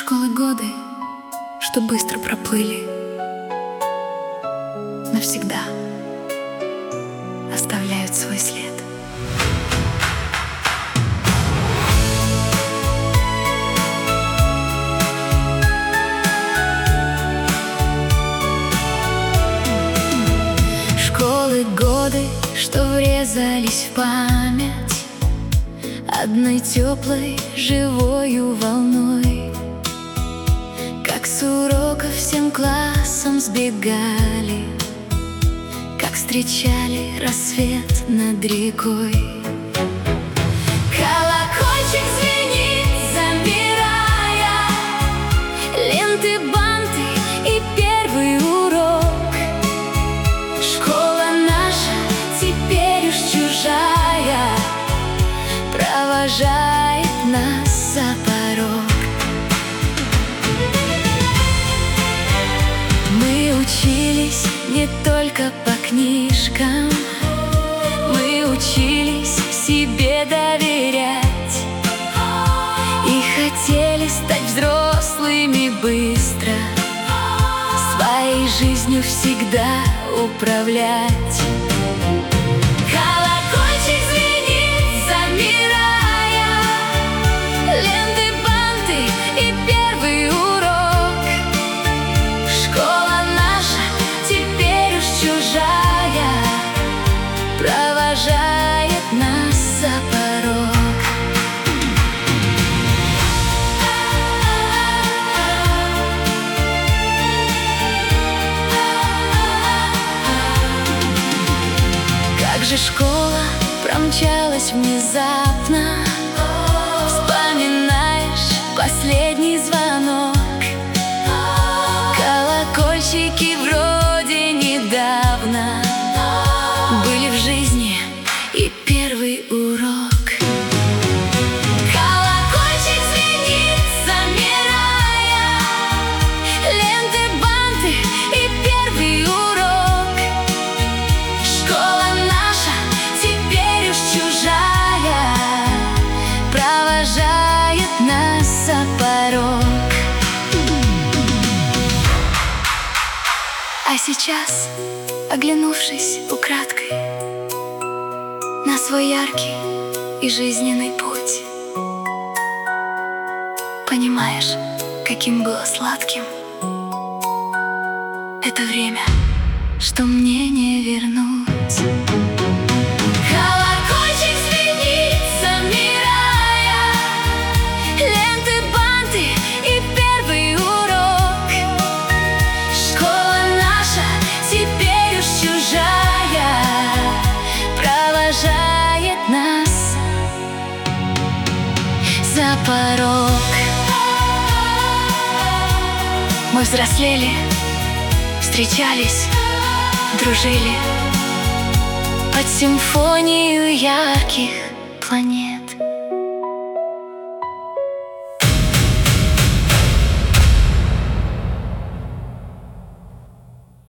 Школы годы, что быстро проплыли, навсегда оставляют свой след. Школы годы, что врезались в память одной теплой, живою волной. Как с уроков всем классом сбегали, как встречали рассвет над рекой. Колокольчик звенит, замирая, ленты, банты и первый урок. Школа наша теперь уж чужая провожает нас за порог. Мы учились не только по книжкам, мы учились себе доверять и хотели стать взрослыми быстро, своей жизнью всегда управлять. Колокольчик звенит, замирая, ленты, банты и первый урок. Школа наша теперь уж чужая провожает нас за порог. Как же школа промчалась внезапно, вспоминаешь последний звонок. Колокольчики вроде недавно были в жизни и первый урок. Колокольчик звенит, замирая, ленты, банты и первый урок. Школа наша теперь уж чужая провожает нас за порог. А сейчас, оглянувшись украдкой на свой яркий и жизненный путь, понимаешь, каким было сладким это время, что мне не вернуть. Колокольчик звенит, замирая, ленты, банты и первый урок. Школа наша теперь уж чужая провожает нас за порог. Мы взрослели, встречались, дружили под симфонию ярких планет.